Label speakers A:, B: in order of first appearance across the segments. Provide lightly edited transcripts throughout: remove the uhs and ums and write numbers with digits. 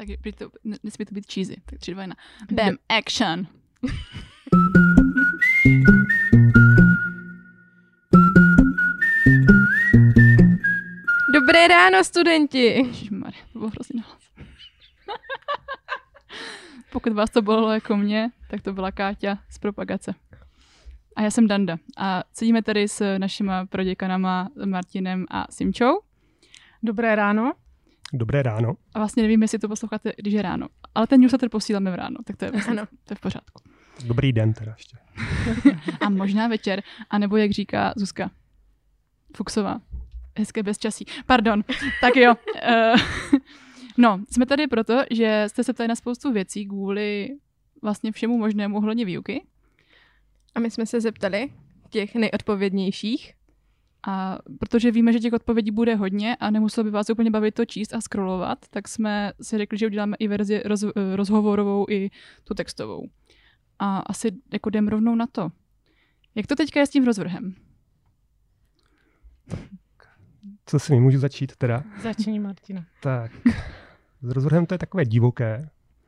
A: Tak nesmí to být cheesy. Tak 3, 2, 1. Bam, action!
B: Dobré ráno, studenti!
A: Ježišmarja, to bylo hrozně nahlas. Pokud vás to bolelo jako mě, tak to byla Káťa z propagace. A já jsem Danda. A sedíme tady s našima proděkanama Martinem a Simčou.
B: Dobré ráno.
C: Dobré ráno.
A: A vlastně nevím, jestli to posloucháte, když je ráno. Ale ten newsletter posíláme v ráno, tak to je, vlastně, to je v pořádku.
C: Dobrý den teda ještě.
A: A možná večer, anebo jak říká Zuzka Fuchsová. Hezké bezčasí. Pardon. Tak jo. No, jsme tady proto, že jste se ptali na spoustu věcí kvůli vlastně všemu možnému ohledně výuky.
B: A my jsme se zeptali těch nejodpovědnějších.
A: A protože víme, že těch odpovědí bude hodně a nemuselo by vás úplně bavit to číst a scrollovat, tak jsme si řekli, že uděláme i verzi rozhovorovou i tu textovou. A asi jako jdem rovnou na to. Jak to teďka je s tím rozvrhem?
C: Co si mi můžu začít teda?
B: Začni, Martina.
C: Tak, s rozvrhem to je takové divoké.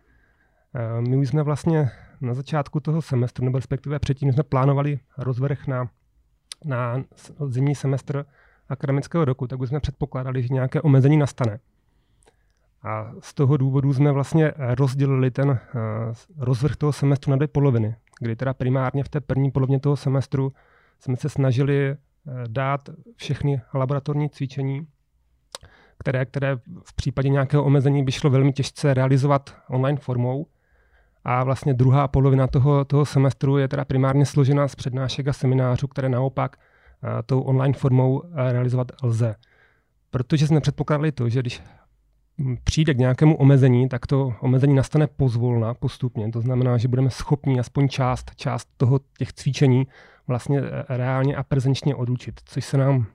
C: My už jsme vlastně na začátku toho semestru, nebo respektive předtím jsme plánovali rozvrh na zimní semestr akademického roku, tak už jsme předpokládali, že nějaké omezení nastane. A z toho důvodu jsme vlastně rozdělili ten rozvrh toho semestru na 2 poloviny, kdy teda primárně v té první polovině toho semestru jsme se snažili dát všechny laboratorní cvičení, které v případě nějakého omezení by šlo velmi těžce realizovat online formou. A vlastně druhá polovina toho semestru je teda primárně složena z přednášek a seminářů, které naopak tou online formou realizovat lze. Protože jsme předpokládali to, že když přijde k nějakému omezení, tak to omezení nastane pozvolna, postupně. To znamená, že budeme schopni aspoň část těch cvičení vlastně reálně a prezenčně odučit, což se nám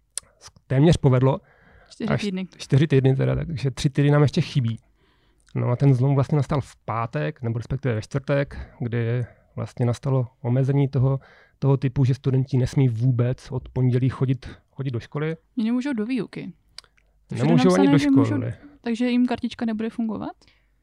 C: téměř povedlo.
A: 4 týdny.
C: 4 týdny teda, takže 3 týdny nám ještě chybí. No a ten zlom vlastně nastal v pátek, nebo respektive ve čtvrtek, kdy vlastně nastalo omezení toho typu, že studenti nesmí vůbec od pondělí chodit do školy.
A: Oni nemůžou do výuky.
C: Nemůžou ani do školy.
A: Takže jim kartička nebude fungovat?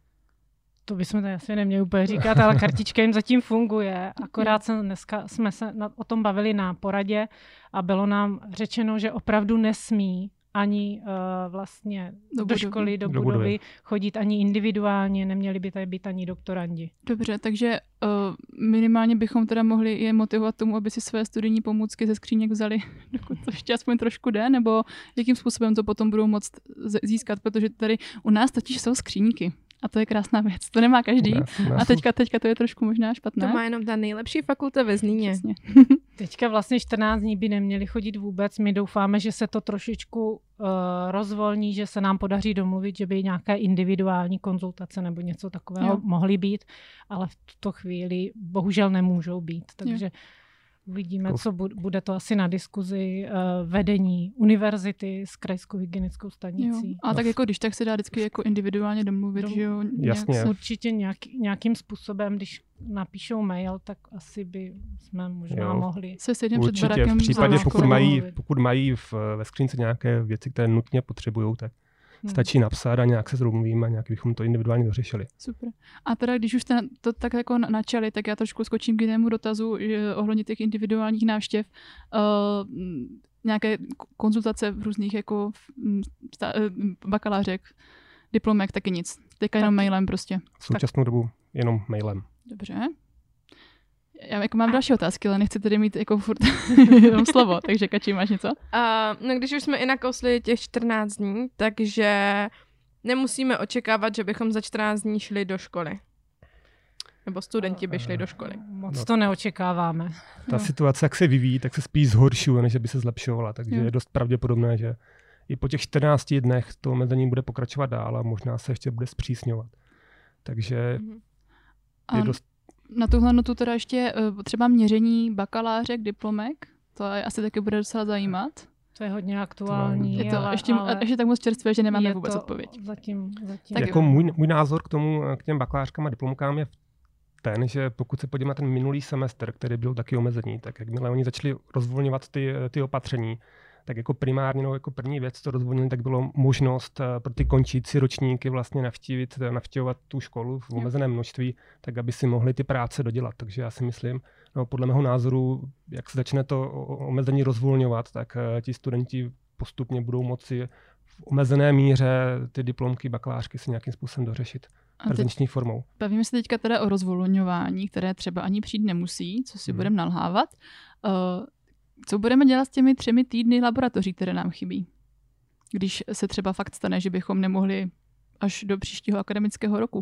D: To bychom tady asi neměli úplně říkat, ale kartička jim zatím funguje. Akorát dneska jsme se o tom bavili na poradě a bylo nám řečeno, že opravdu nesmí ani vlastně do školy, do budovy chodit ani individuálně, neměli by tady být ani doktorandi.
A: Dobře, takže minimálně bychom teda mohli je motivovat tomu, aby si své studijní pomůcky ze skříněk vzali, dokud to ještě aspoň trošku jde, nebo jakým způsobem to potom budou moct získat, protože tady u nás totiž jsou skříňky. A to je krásná věc. To nemá každý. A teďka to je trošku možná špatné.
B: To má jenom ta nejlepší fakulta ve Zlíně.
D: Teďka vlastně 14 dní by neměli chodit vůbec. My doufáme, že se to trošičku rozvolní, že se nám podaří domluvit, že by nějaké individuální konzultace nebo něco takového mohly být, ale v tuto chvíli bohužel nemůžou být. Takže uvidíme, co bude to asi na diskuzi vedení univerzity s krajskou hygienickou stanicí.
A: A tak jako když tak se dá vždycky jako individuálně domluvit, že jo?
C: Jasně.
D: Určitě nějakým způsobem, když napíšou mail, tak asi by jsme možná mohli
A: se sejdeme před barakem.
C: V případě, pokud mají ve skřínce nějaké věci, které nutně potřebují, tak stačí napsat a nějak se domluvíme a nějak bychom to individuálně dořešili.
A: Super. A teda, když už jste to tak jako načali, tak já trošku skočím k jinému dotazu ohledně těch individuálních návštěv. Nějaké konzultace v různých jako bakalářek, diplomek, taky nic. Teďka jenom mailem prostě.
C: V současnou dobu jenom mailem.
A: Dobře. Já jako mám další otázky, ale nechci tedy mít jako furt jenom slovo, takže Kači, máš něco?
B: No když už jsme i nakousli těch 14 dní, takže nemusíme očekávat, že bychom za 14 dní šli do školy. Nebo studenti by šli do školy.
D: Moc to neočekáváme.
C: Ta situace, jak se vyvíjí, tak se spíš zhoršuje, než by se zlepšovala, takže je dost pravděpodobné, že i po těch 14 dnech to omezení bude pokračovat dál a možná se ještě bude zpřísňovat. Takže je dost.
A: Na tuhle notu teda ještě třeba měření bakalářek, diplomek, to asi taky bude docela zajímat.
D: To je hodně aktuální.
A: Je to ještě tak moc čerstvé, že nemáme vůbec odpověď.
D: Zatím.
C: Jako můj názor k těm bakalářkám a diplomkám je ten, že pokud se podíváme na ten minulý semestr, který byl taky omezený, tak jakmile oni začali rozvolňovat ty opatření, tak jako primárně, no, jako první věc, co rozvolnili, tak bylo možnost pro ty končící ročníky vlastně navštěvovat tu školu v omezeném množství, tak aby si mohli ty práce dodělat. Takže já si myslím, no, podle mého názoru, jak se začne to omezení rozvolňovat, tak ti studenti postupně budou moci v omezené míře ty diplomky, bakalářky si nějakým způsobem dořešit prezenční formou.
A: Bavíme se teďka teda o rozvolňování, které třeba ani přijít nemusí, co si budeme nalhávat. Co budeme dělat s těmi 3 týdny laboratoří, které nám chybí? Když se třeba fakt stane, že bychom nemohli až do příštího akademického roku.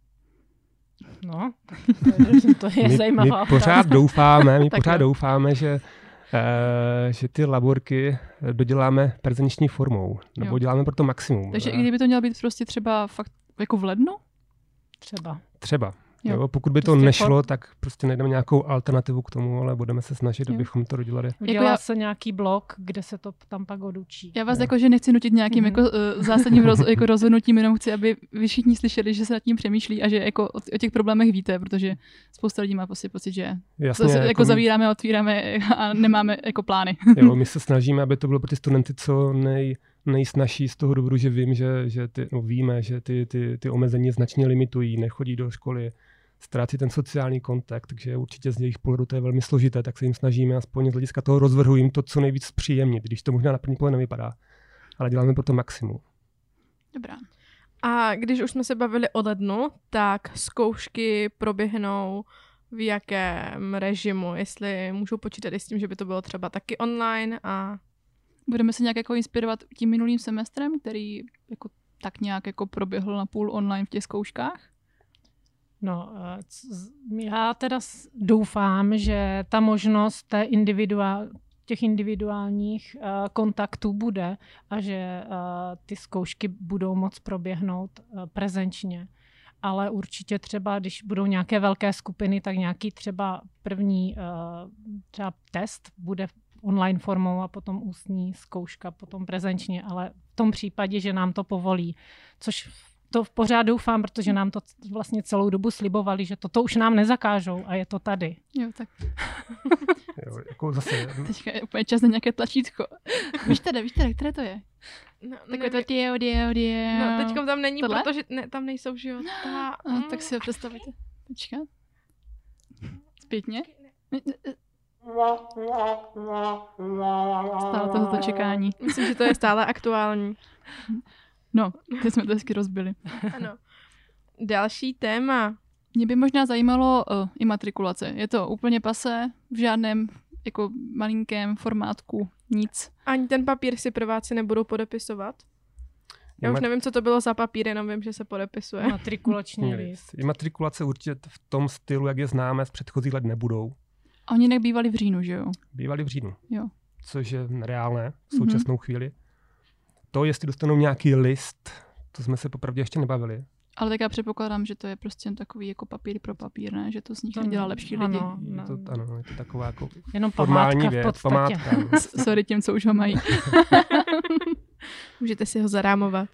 D: No, to je zajímavá
C: My pořád doufáme, že ty laborky doděláme prezenční formou, nebo děláme pro to maximum.
A: Takže i kdyby to mělo být prostě třeba fakt jako v lednu?
C: Třeba. Jo, pokud by to nešlo, tak prostě najdeme nějakou alternativu k tomu, ale budeme se snažit, abychom to dodělali.
D: Udělá se nějaký blok, kde se to tam pak odučí.
A: Já vás jakože nechci nutit nějakým jako zásadním jako rozhodnutím, jenom chci, aby vy všichni slyšeli, že se nad tím přemýšlí a že jako o těch problémech víte, protože spousta lidí má prostě pocit, že se jako zavíráme a otvíráme a nemáme jako plány.
C: Jo, my se snažíme, aby to bylo pro ty studenty co nejsnažší z toho důvodu, že víme, že ty omezení značně limitují, nechodí do školy, ztrácí ten sociální kontakt, takže určitě z jejich pohledu to je velmi složité, tak se jim snažíme aspoň z hlediska toho rozvrhu jim to co nejvíc zpříjemnit, když to možná na první pohled nevypadá, ale děláme pro to maximum.
A: Dobrá.
B: A když už jsme se bavili o lednu, tak zkoušky proběhnou v jakém režimu, jestli můžou počítat i s tím, že by to bylo třeba taky online a...
A: Budeme se nějak jako inspirovat tím minulým semestrem, který jako tak nějak jako proběhl na půl online v těch zkouškách?
D: No, já teda doufám, že ta možnost těch individuálních kontaktů bude a že ty zkoušky budou moct proběhnout prezenčně. Ale určitě třeba, když budou nějaké velké skupiny, tak nějaký třeba první třeba test bude online formou a potom ústní zkouška, potom prezenčně, ale v tom případě, že nám to povolí, což to pořád doufám, protože nám to vlastně celou dobu slibovali, že toto už nám nezakážou a je to tady.
A: Jo, tak.
C: Jo, jako zase...
A: Teďka je úplně čas na nějaké tlačítko. Víš teda, které to je?
B: No,
A: takové to die.
B: No, teďkom tam není,
A: tohle?
B: protože tam nejsou, že jo.
A: Tak si ho představujte. Počkat. Zpětně? Stále tohoto čekání.
B: Myslím, že to je stále aktuální.
A: No, teď jsme to hezky rozbili.
B: Ano. Další téma.
A: Mě by možná zajímalo imatrikulace. Je to úplně pasé, v žádném jako malinkém formátku, nic.
B: Ani ten papír si prváci nebudou podepisovat? Já už nevím, co to bylo za papír, jenom vím, že se podepisuje.
D: Matrikulační list.
C: Imatrikulace určitě v tom stylu, jak je známe, z předchozích let nebudou.
A: A oni jinak bývali v říjnu, že jo?
C: Bývali v říjnu.
A: Jo.
C: Což je nereálné v současnou chvíli. To, jestli dostanou nějaký list, to jsme se popravdě ještě nebavili.
A: Ale tak já předpokládám, že to je prostě takový jako papír pro papír, ne? Že to z nich nedělá lepší lidi.
C: Ano, je to taková jako
D: jenom
C: formální
D: věc,
C: v podstatě. Památka.
A: Sorry těm, co už ho mají.
B: Můžete si ho zarámovat.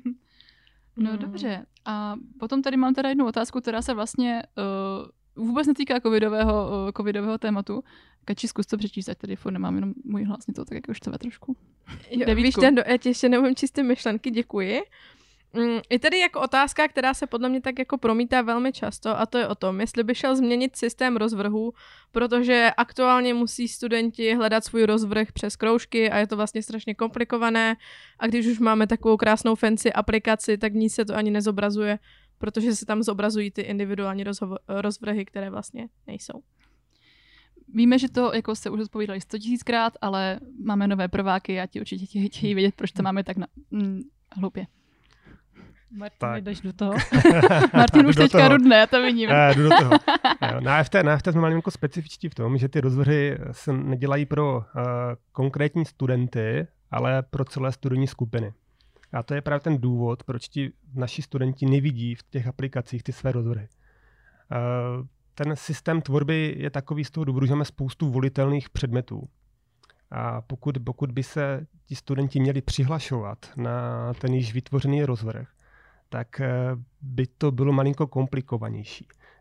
A: No dobře. A potom tady mám teda jednu otázku, která se vlastně vůbec netýká covidového tématu. Kači, zkus to přečíst, ať tady furt nemám jenom můj hlas, mě to tak jako štve trošku.
B: Jo, víš, já ti ještě neumím číst ty myšlenky, děkuji. Je tady jako otázka, která se podle mě tak jako promítá velmi často, a to je o tom, jestli by šel změnit systém rozvrhu, protože aktuálně musí studenti hledat svůj rozvrh přes kroužky a je to vlastně strašně komplikované, a když už máme takovou krásnou fancy aplikaci, tak ní se to ani nezobrazuje, protože se tam zobrazují ty individuální rozvrhy, které vlastně nejsou.
A: Víme, že to jako se už odpovídali 100 000krát, ale máme nové prváky a ti určitě chtějí vědět, proč to máme tak hloupě.
D: Martin, jdeš do toho?
A: Martin už teďka rudne, já to vidím.
C: Jdu do toho. Na FT jsme malinko specifičtí v tom, že ty rozvrhy se nedělají pro konkrétní studenty, ale pro celé studijní skupiny. A to je právě ten důvod, proč ti naši studenti nevidí v těch aplikacích ty své rozvrhy. Ten systém tvorby je takový z toho důvodu, že máme spoustu volitelných předmětů. A pokud by se ti studenti měli přihlašovat na ten již vytvořený rozvrh, tak by to bylo malinko komplikovanější.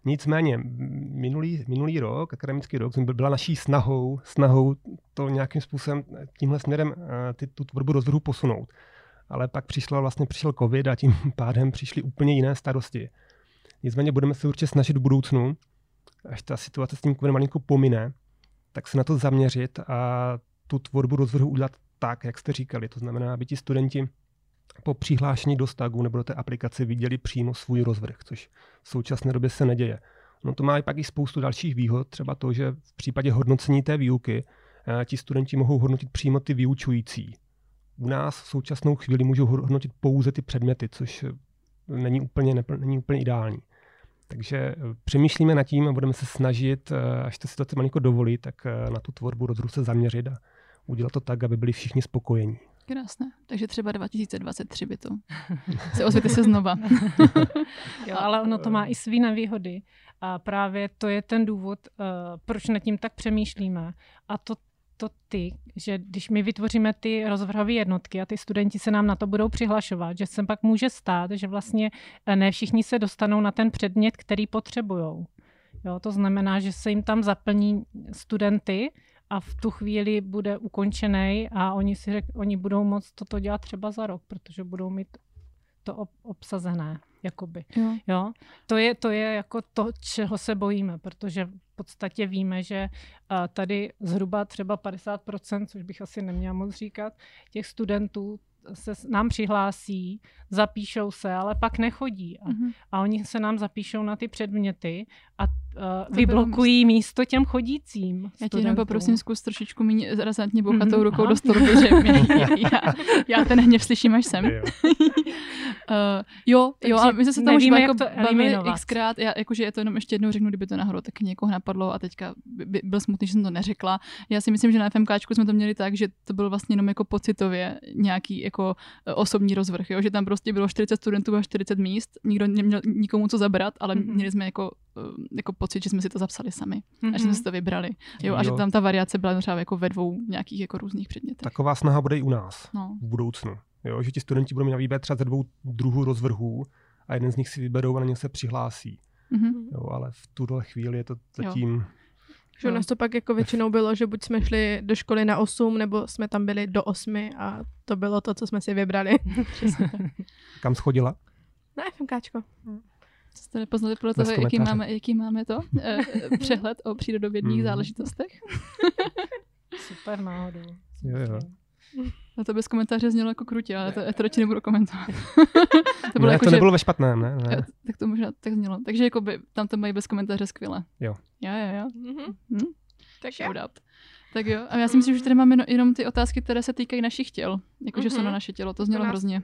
C: Nicméně minulý rok, akademický rok, byla naší snahou to nějakým způsobem tímhle směrem tu tvorbu rozvrhu posunout. Ale pak přišel covid a tím pádem přišly úplně jiné starosti. Nicméně budeme se určitě snažit v budoucnu, až ta situace s tím covidem malinko pomine, tak se na to zaměřit a tu tvorbu rozvrhu udělat tak, jak jste říkali. To znamená, aby ti studenti po přihlášení do Stagu nebo do té aplikace viděli přímo svůj rozvrh, což v současné době se neděje. No to má pak i spoustu dalších výhod, třeba to, že v případě hodnocení té výuky ti studenti mohou hodnotit přímo ty vyučující. U nás v současnou chvíli můžou hodnotit pouze ty předměty, což není úplně ideální. Takže přemýšlíme nad tím a budeme se snažit, až to situace malinko dovolí, tak na tu tvorbu rozvrhu se zaměřit a udělat to tak, aby byli všichni spokojení.
A: Krásné. Takže třeba 2023 by to se ozvěte se znova.
D: Jo, ale ono to má i svý nevýhody. A právě to je ten důvod, proč nad tím tak přemýšlíme. A to že když my vytvoříme ty rozvrhové jednotky a ty studenti se nám na to budou přihlašovat, že se pak může stát, že vlastně ne všichni se dostanou na ten předmět, který potřebujou. Jo, to znamená, že se jim tam zaplní studenty a v tu chvíli bude ukončený a oni budou moct toto dělat třeba za rok, protože budou mít to obsazené. Jakoby. Jo. To je jako to, čeho se bojíme, protože v podstatě víme, že tady zhruba třeba 50%, což bych asi neměla moc říkat, těch studentů se nám přihlásí, zapíšou se, ale pak nechodí. A oni se nám zapíšou na ty předměty a vyblokují místo těm chodícím.
A: Já tě jenom poprosím, zkus trošičku méně razantně bouchat tou rukou do stolu, že já ten hněv slyším až sem. Jo, ale my jsme se tam už jako bavili xkrát, jakože je to jenom ještě jednou řeknu, kdyby to náhodou taky někoho napadlo a teďka byl smutný, že jsem to neřekla. Já si myslím, že na FMKčku jsme to měli tak, že to bylo vlastně jenom jako pocitově nějaký jako osobní rozvrh, jo? Že tam prostě bylo 40 studentů a 40 míst, nikdo neměl nikomu co zabrat, ale měli jsme jako pocit, že jsme si to zapsali sami a že jsme si to vybrali. Jo? A že tam ta variace byla třeba jako ve dvou nějakých jako různých předmětech.
C: Taková snaha bude i u nás v budoucnu. Jo? Že ti studenti budou mít na výběr třeba ze 2 druhů rozvrhů a jeden z nich si vyberou a na ně se přihlásí. Jo? Ale v tuhle chvíli je to zatím...
B: Že u nás to pak jako většinou bylo, že buď jsme šli do školy na 8, nebo jsme tam byli do 8 a to bylo to, co jsme si vybrali.
C: Kam schodila?
B: Na FMKčko.
A: Co jste nepoznali podle toho, jaký máme to? Přehled o přírodovědných záležitostech?
D: Super náhodou.
C: Jo.
A: No to bez komentáře znělo jako krutě, ale to radši nebudu komentovat.
C: To nebylo ve špatném, ne?
A: Tak to možná tak znělo. Takže jakoby, tam to mají bez komentáře skvěle.
C: Jo.
B: Tak
A: shoutout. Tak jo, a já si myslím, že tady máme jenom ty otázky, které se týkají našich těl. Jakože jsou na naše tělo, to znělo hrozně.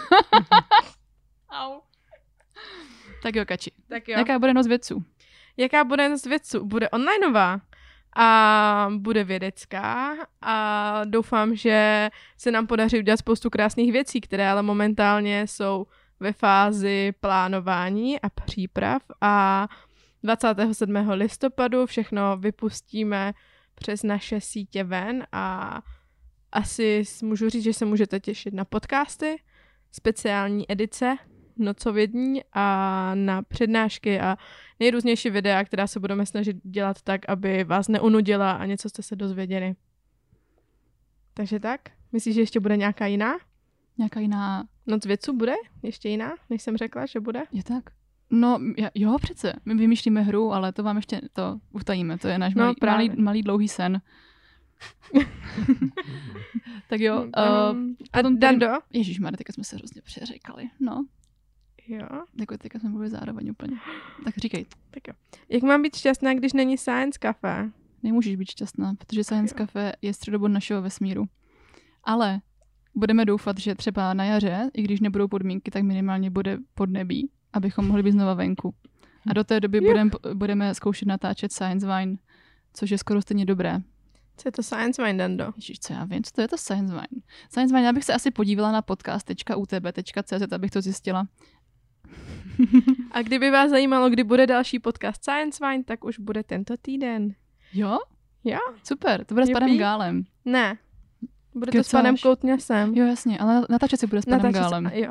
B: Au.
A: Tak jo, Kači.
B: Tak jo.
A: Jaká bude noc vědců?
B: Jaká bude noc vědců? Bude onlineová. A bude vědecká a doufám, že se nám podaří udělat spoustu krásných věcí, které ale momentálně jsou ve fázi plánování a příprav a 27. listopadu všechno vypustíme přes naše sítě ven a asi můžu říct, že se můžete těšit na podcasty, speciální edice nocovědní a na přednášky a nejrůznější videa, která se budeme snažit dělat tak, aby vás neunudila a něco jste se dozvěděli. Takže tak? Myslíš, že ještě bude nějaká jiná?
A: Nějaká jiná?
B: Noc vědců bude? Ještě jiná, než jsem řekla, že bude?
A: Je tak? No, jo, přece. My vymýšlíme hru, ale to vám ještě to utajíme. To je náš malý dlouhý sen. Tak jo.
B: A Dando?
A: Ježišmarja, teďka jsme se hrozně přeřekali. No.
B: Jo.
A: Jako teďka jsme mluvili zároveň úplně. Tak říkej.
B: Tak jo. Jak mám být šťastná, když není Science Café?
A: Nemůžeš být šťastná, protože Science Café je středobod našeho vesmíru. Ale budeme doufat, že třeba na jaře, i když nebudou podmínky, tak minimálně bude podnebí, abychom mohli být znova venku. A do té doby budeme zkoušet natáčet Science Wine, což je skoro stejně dobré.
B: Co je to Science Wine, Dando?
A: Ježiš, co já vím, co to je to Science Wine? Science Wine, já bych se asi podívala na podcast.utb.cz, abych to zjistila.
B: A kdyby vás zajímalo, kdy bude další podcast Science Wine, tak už bude tento týden.
A: Jo?
B: Jo.
A: Super, to bude s panem Gálem.
B: Ne, bude to s panem Koutňasem.
A: Jo, jasně, ale natáčet si bude s panem Gálem.
B: Jo.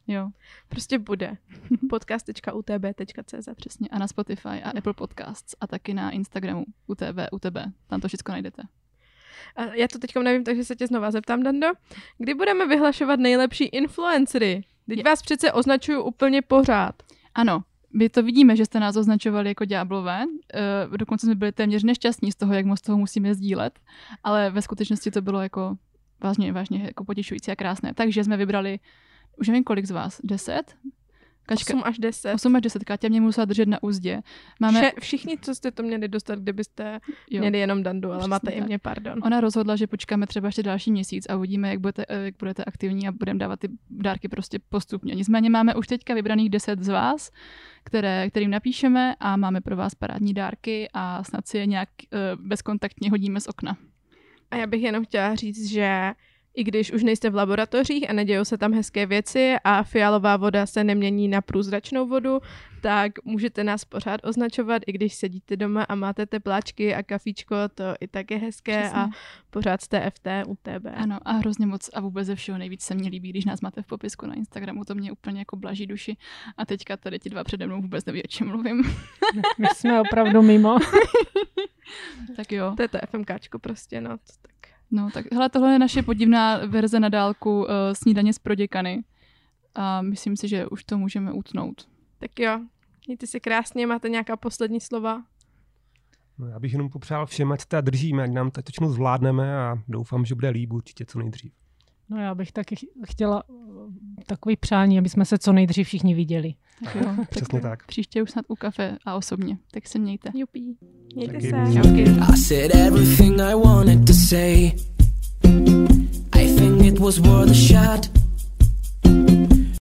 A: Jo.
B: Prostě bude. podcast.utb.cz.
A: Přesně. A na Spotify a Apple Podcasts a taky na Instagramu UTB. Tam to všechno najdete.
B: A já to teďkom nevím, takže se tě znova zeptám, Dando. Kdy budeme vyhlašovat nejlepší influencery? Teď vás přece označuju úplně pořád.
A: Ano, my to vidíme, že jste nás označovali jako ďáblové. Dokonce jsme byli téměř nešťastní z toho, jak moc toho musíme sdílet, ale ve skutečnosti to bylo jako vážně jako potěšující a krásné. Takže jsme vybrali, už nevím kolik z vás, 10?
B: Kačka, 8 až 10.
A: 8 až 10, Káťa mě musela držet na úzdě. Máme...
B: Všichni, co jste to měli dostat, kdybyste měli jenom Dandu, ale máte i mě, pardon.
A: Ona rozhodla, že počkáme třeba ještě další měsíc a uvidíme, jak budete aktivní a budeme dávat ty dárky prostě postupně. Nicméně máme už teďka vybraných 10 z vás, kterým napíšeme a máme pro vás parádní dárky a snad si je nějak bezkontaktně hodíme z okna.
B: A já bych jenom chtěla říct, že i když už nejste v laboratořích a nedějou se tam hezké věci a fialová voda se nemění na průzračnou vodu, tak můžete nás pořád označovat, i když sedíte doma a máte tepláčky a kafíčko, to i tak je hezké. Přesně. A pořád jste FT, UTB.
A: Ano, a hrozně moc a vůbec ze všeho nejvíc se mně líbí, když nás máte v popisku na Instagramu, to mě úplně jako blaží duši. A teďka tady ti dva přede mnou vůbec neví, o čem mluvím.
D: My jsme opravdu mimo.
A: Tak jo.
B: To je to FMKčko prostě, no. Tak.
A: No, tak hele, tohle je naše podivná verze na dálku snídaně s proděkany. A myslím si, že už to můžeme utnout.
B: Tak jo, mějte si krásně, máte nějaká poslední slova?
C: No, já bych jenom popřál všem, ať se držíme, ať nám to zvládneme a doufám, že bude líp určitě co nejdřív.
D: No já bych taky chtěla takový přání, aby jsme se co nejdřív všichni viděli.
A: Tak jo,
C: přesně tak.
A: Příště už snad u kafe a osobně. Tak se mějte.
B: Jupí. Mějte
C: taky
B: se.
E: I said everything I wanted to say. I think it was worth a shot.